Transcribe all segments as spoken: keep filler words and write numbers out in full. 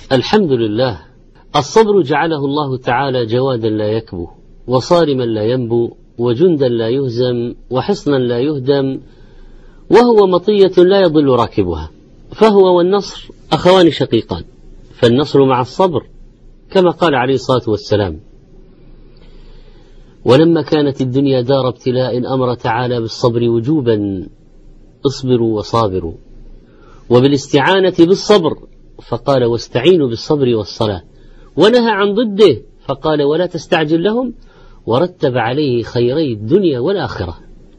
الحمد لله. الصبر جعله الله تعالى جوادا لا يكبو، وصارما لا ينبو، وجندا لا يهزم، وحصنا لا يهدم، وهو مطية لا يضل راكبها، فهو والنصر أخوان شقيقان، فالنصر مع الصبر كما قال عليه الصلاة والسلام. ولما كانت الدنيا دار ابتلاء أمر تعالى بالصبر وجوبا، اصبروا وصابروا، وبالاستعانة بالصبر فقال واستعينوا بالصبر والصلاة، ونهى عن ضده فقال ولا تستعجل لهم، ورتب عليه خيري الدنيا والآخرة.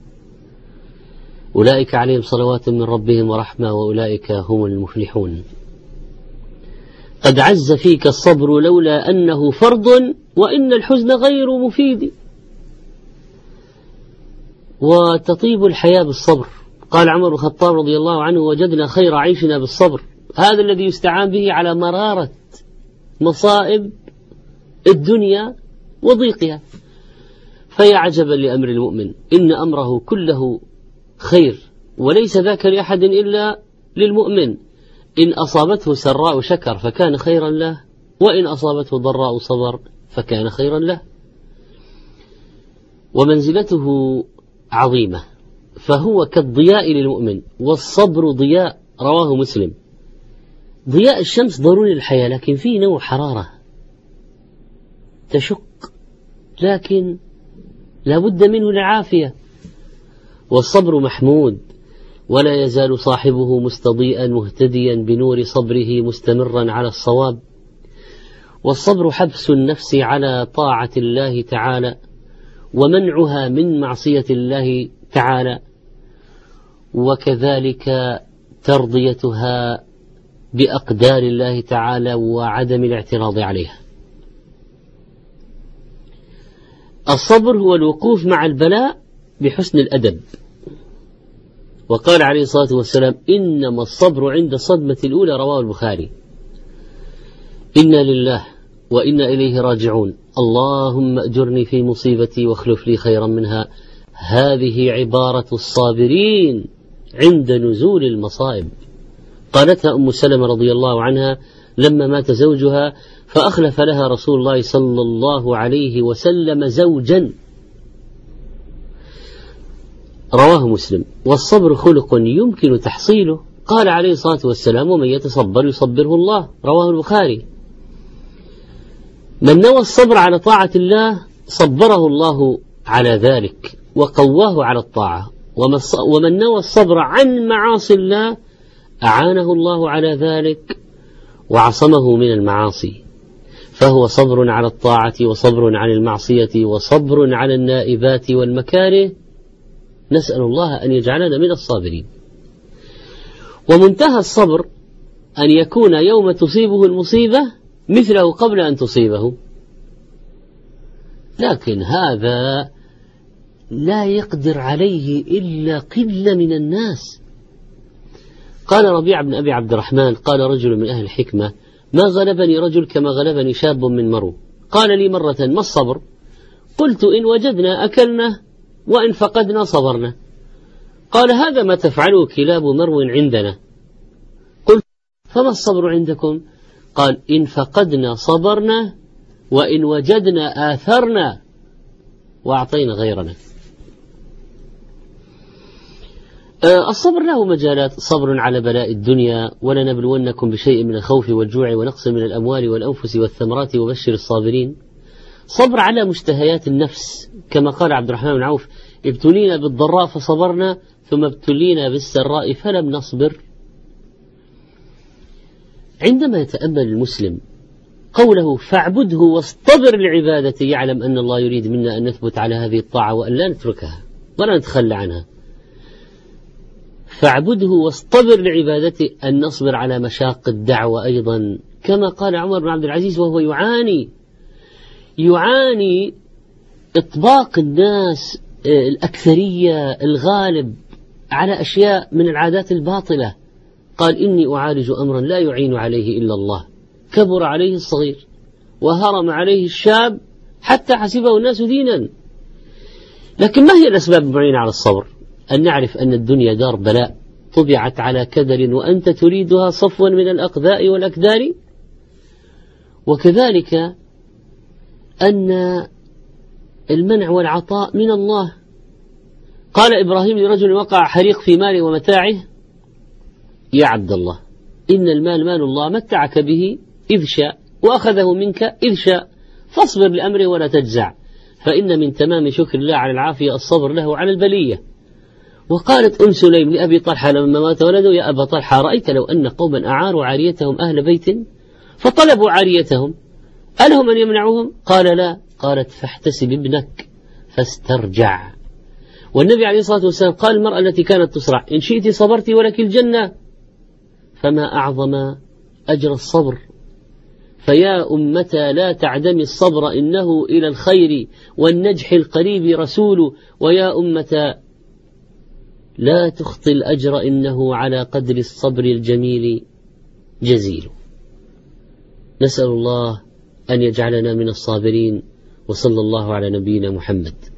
أولئك عليهم صلوات من ربهم ورحمة، وأولئك هم المفلحون. قد عز فيك الصبر لولا أنه فرض، وإن الحزن غير مفيد، وتطيب الحياة بالصبر. قال عمر بن الخطاب رضي الله عنه وجدنا خير عيشنا بالصبر، هذا الذي يستعان به على مرارة مصائب الدنيا وضيقها. فيا عجبا لأمر المؤمن، إن أمره كله خير، وليس ذاك لأحد إلا للمؤمن. إن أصابته سراء شكر فكان خيرا له، وإن أصابته ضراء صبر فكان خيرا له. ومنزلته عظيمة، فهو كالضياء للمؤمن، والصبر ضياء. رواه مسلم. ضياء الشمس ضروري للحياة، لكن فيه نوع حرارة تشق، لكن لا بد منه للعافية. والصبر محمود، ولا يزال صاحبه مستضيئا مهتديا بنور صبره مستمرا على الصواب. والصبر حبس النفس على طاعة الله تعالى، ومنعها من معصية الله تعالى، وكذلك ترضيتها بأقدار الله تعالى وعدم الاعتراض عليها. الصبر هو الوقوف مع البلاء بحسن الأدب. وقال عليه الصلاة والسلام إنما الصبر عند الصدمة الأولى، رواه البخاري. إنا لله وإنا إليه راجعون، اللهم أجرني في مصيبتي واخلف لي خيرا منها. هذه عبارة الصابرين عند نزول المصائب. قالتها أم سلمة رضي الله عنها لما مات زوجها، فأخلف لها رسول الله صلى الله عليه وسلم زوجا. رواه مسلم. والصبر خلق يمكن تحصيله، قال عليه الصلاة والسلام ومن يتصبر يصبره الله، رواه البخاري. من نوى الصبر على طاعة الله صبره الله على ذلك وقواه على الطاعة، ومن نوى الصبر عن معاصي الله أعانه الله على ذلك وعصمه من المعاصي. فهو صبر على الطاعة، وصبر عن المعصية، وصبر على النائبات والمكاره. نسأل الله أن يجعلنا من الصابرين. ومنتهى الصبر أن يكون يوم تصيبه المصيبة مثله قبل أن تصيبه، لكن هذا لا يقدر عليه إلا قلة من الناس. قال ربيع بن أبي عبد الرحمن قال رجل من أهل الحكمة ما غلبني رجل كما غلبني شاب من مرو. قال لي مرة ما الصبر؟ قلت إن وجدنا أكلنا، وإن فقدنا صبرنا. قال هذا ما تفعله كلاب مرو عندنا. قلت فما الصبر عندكم؟ قال إن فقدنا صبرنا، وإن وجدنا آثرنا وأعطينا غيرنا. الصبر له مجالات: صبر على بلاء الدنيا، ولنبلونكم بشيء من الخوف والجوع ونقص من الأموال والأنفس والثمرات وبشر الصابرين. صبر على مشتهيات النفس، كما قال عبد الرحمن بن عوف ابتلينا بالضراء فصبرنا، ثم ابتلينا بالسراء فلم نصبر. عندما يتأمل المسلم قوله فاعبده واصطبر لعبادته، يعلم أن الله يريد منا أن نثبت على هذه الطاعة وأن لا نتركها ولا نتخلى عنها. فاعبده واصطبر لعبادته، أن نصبر على مشاق الدعوة أيضا، كما قال عمر بن عبد العزيز وهو يعاني يعاني إطباق الناس الأكثرية الغالب على أشياء من العادات الباطلة. قال إني أعالج أمرا لا يعين عليه إلا الله، كبر عليه الصغير وهرم عليه الشاب حتى حسبه الناس دينا. لكن ما هي الأسباب المعينة على الصبر؟ أن نعرف أن الدنيا دار بلاء طبعت على كدر، وأنت تريدها صفوا من الأقذاء والأكدار. وكذلك أن المنع والعطاء من الله. قال إبراهيم لرجل وقع حريق في ماله ومتاعه: يا عبد الله، إن المال مال الله متعك به إذ شاء وأخذه منك إذ شاء، فاصبر لأمره ولا تجزع، فإن من تمام شكر الله على العافية الصبر له على البلية. وقالت أم سليم لأبي طلحة لما مات ولده: يا أبا طلحة، رأيت لو أن قوما أعاروا عاريتهم أهل بيت فطلبوا عاريتهم ألهم أن يمنعوهم؟ قال: لا. قالت: فاحتسب ابنك فاسترجع. والنبي عليه الصلاة والسلام قال: المرأة التي كانت تصرع: إن شئت صبرت ولك الجنة. فما أعظم أجر الصبر. فيا أمتى لا تعدم الصبر، إنه إلى الخير والنجح القريب رسول. ويا أمتى لا تخطي الأجر، إنه على قدر الصبر الجميل جزيل. نسأل الله أن يجعلنا من الصابرين، وصلى الله على نبينا محمد.